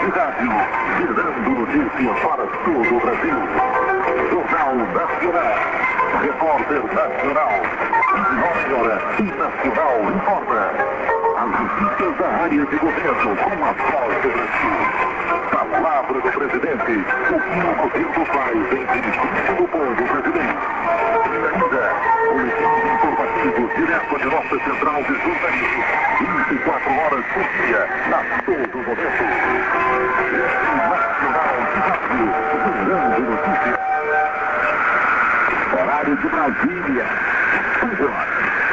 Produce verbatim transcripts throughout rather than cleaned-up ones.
de rádio, gerando notícias para todo o Brasil. Jornal Nacional, Repórter Nacional, vinte e nove horas, Nacional informa. As notícias da área de governo com a voz do Brasil. Palavra do presidente, o que o governo faz em benefício do povo brasileiro. E ainda, boletins informativos direto de nossa central de jornalismo, vinte e quatro horas por dia, a todo momento. Rede Nacional de Rádio, gerando notícias. Horário de Brasília, agora.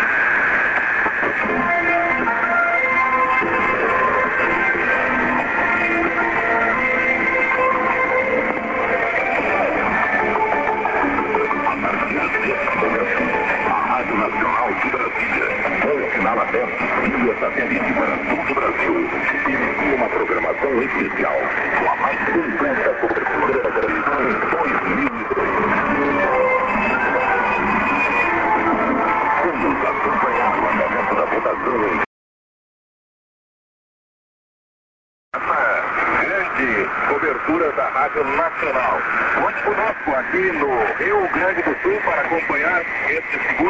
Rádio Nacional de Brasília, com sinal aberto via satélite para todo o Brasil, inicia uma programação especial com a mais completa cobertura da televisão em dois mil e dois. Vamos acompanhar o andamento da votação em essa grande cobertura da Rádio Nacional. Conte conosco aqui no Rio Grande do Sul para acompanhar este segundo